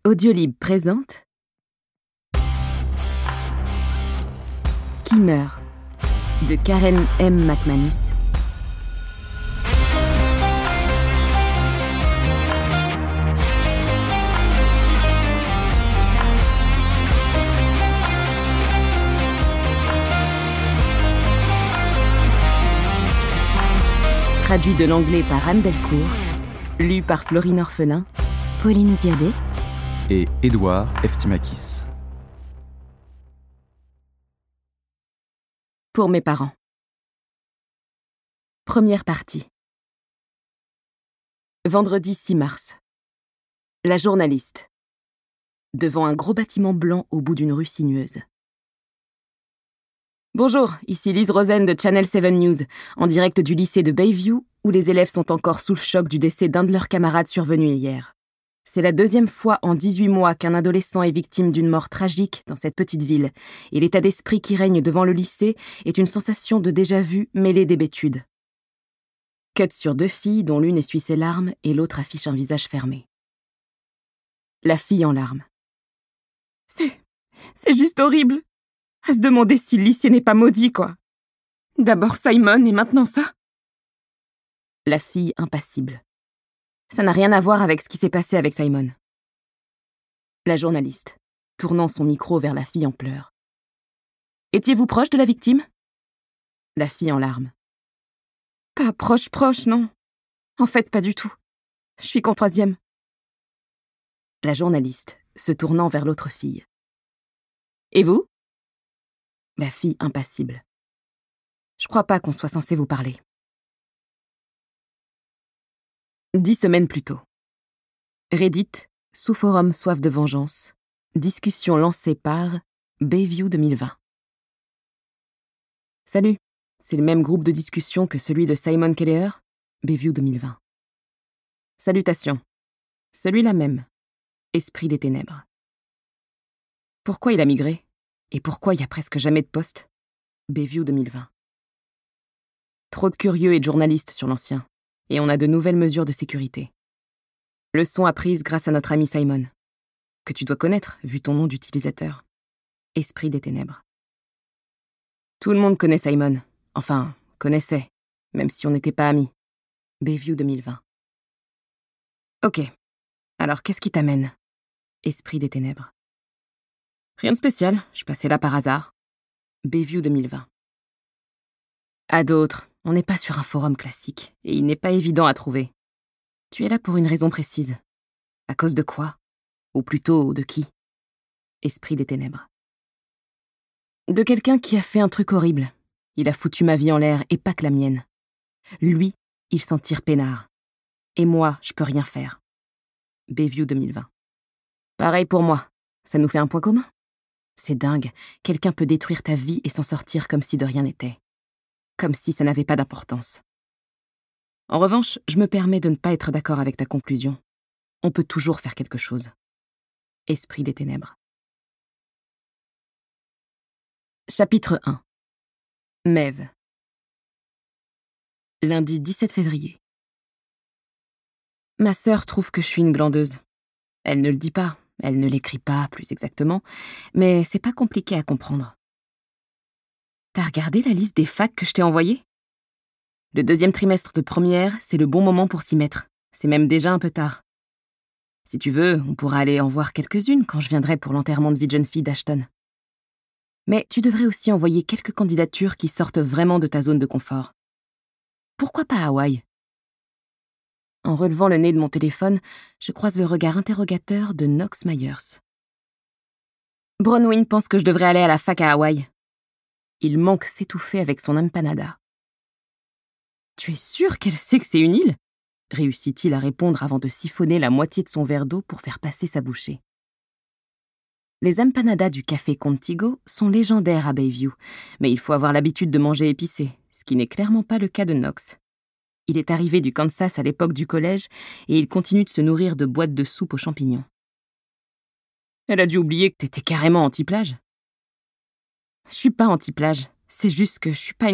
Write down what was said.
Audiolib présente Qui meurt de Karen M. McManus. Traduit de l'anglais par Anne Delcourt, lu par Florine Orphelin, Pauline Ziadé et Édouard Eftimakis. Pour mes parents. Première partie. Vendredi 6 mars. La journaliste. Devant un gros bâtiment blanc au bout d'une rue sinueuse. Bonjour, ici Lise Rosen de Channel 7 News, en direct du lycée de Bayview, où les élèves sont encore sous le choc du décès d'un de leurs camarades survenu hier. C'est la deuxième fois en 18 mois qu'un adolescent est victime d'une mort tragique dans cette petite ville, et l'état d'esprit qui règne devant le lycée est une sensation de déjà-vu mêlée d'hébétude. Cut sur deux filles dont l'une essuie ses larmes et l'autre affiche un visage fermé. La fille en larmes. C'est juste horrible. À se demander si le lycée n'est pas maudit, quoi. D'abord Simon et maintenant ça. La fille impassible. Ça n'a rien à voir avec ce qui s'est passé avec Simon. La journaliste, tournant son micro vers la fille en pleurs. Étiez-vous proche de la victime ? La fille en larmes. Pas proche, non. En fait, pas du tout. Je suis qu'en troisième. La journaliste, se tournant vers l'autre fille. Et vous ? La fille impassible. Je crois pas qu'on soit censé vous parler. 10 semaines plus tôt. Reddit, sous-forum soif de vengeance. Discussion lancée par Bayview 2020. Salut, c'est le même groupe de discussion que celui de Simon Kelleher, Bayview 2020. Salutations. Celui-là même. Esprit des ténèbres. Pourquoi il a migré ? Et pourquoi il y a presque jamais de poste ? Bayview 2020. Trop de curieux et de journalistes sur l'ancien. Et on a de nouvelles mesures de sécurité. Leçon apprise grâce à notre ami Simon, que tu dois connaître vu ton nom d'utilisateur. Esprit des ténèbres. Tout le monde connaît Simon. Enfin, connaissait, même si on n'était pas amis. Bayview 2020. Ok, alors qu'est-ce qui t'amène ? Esprit des ténèbres. Rien de spécial, je passais là par hasard. Bayview 2020. À d'autres, on n'est pas sur un forum classique, et il n'est pas évident à trouver. Tu es là pour une raison précise. À cause de quoi ? Ou plutôt, de qui ? Esprit des ténèbres. De quelqu'un qui a fait un truc horrible. Il a foutu ma vie en l'air, et pas que la mienne. Lui, il s'en tire peinard. Et moi, je peux rien faire. Bayview 2020. Pareil pour moi. Ça nous fait un point commun. C'est dingue, quelqu'un peut détruire ta vie et s'en sortir comme si de rien n'était. Comme si ça n'avait pas d'importance. En revanche, je me permets de ne pas être d'accord avec ta conclusion. On peut toujours faire quelque chose. Esprit des ténèbres. Chapitre 1. Maeve. Lundi 17 février. Ma sœur trouve que je suis une glandeuse. Elle ne le dit pas, elle ne l'écrit pas, plus exactement, mais c'est pas compliqué à comprendre. T'as regardé la liste des facs que je t'ai envoyée ? Le 2e trimestre de première, c'est le bon moment pour s'y mettre. C'est même déjà un peu tard. Si tu veux, on pourra aller en voir quelques-unes quand je viendrai pour l'enterrement de vie de jeune fille d'Ashton. Mais tu devrais aussi envoyer quelques candidatures qui sortent vraiment de ta zone de confort. Pourquoi pas Hawaï ? En relevant le nez de mon téléphone, je croise le regard interrogateur de Knox Myers. Bronwyn pense que je devrais aller à la fac à Hawaï. Il manque s'étouffer avec son empanada. « Tu es sûr qu'elle sait que c'est une île ?» réussit-il à répondre avant de siphonner la moitié de son verre d'eau pour faire passer sa bouchée. Les empanadas du café Contigo sont légendaires à Bayview, mais il faut avoir l'habitude de manger épicé, ce qui n'est clairement pas le cas de Knox. Il est arrivé du Kansas à l'époque du collège et il continue de se nourrir de boîtes de soupe aux champignons. Elle a dû oublier que t'étais carrément anti-plage. Je suis pas anti-plage, c'est juste que je suis pas une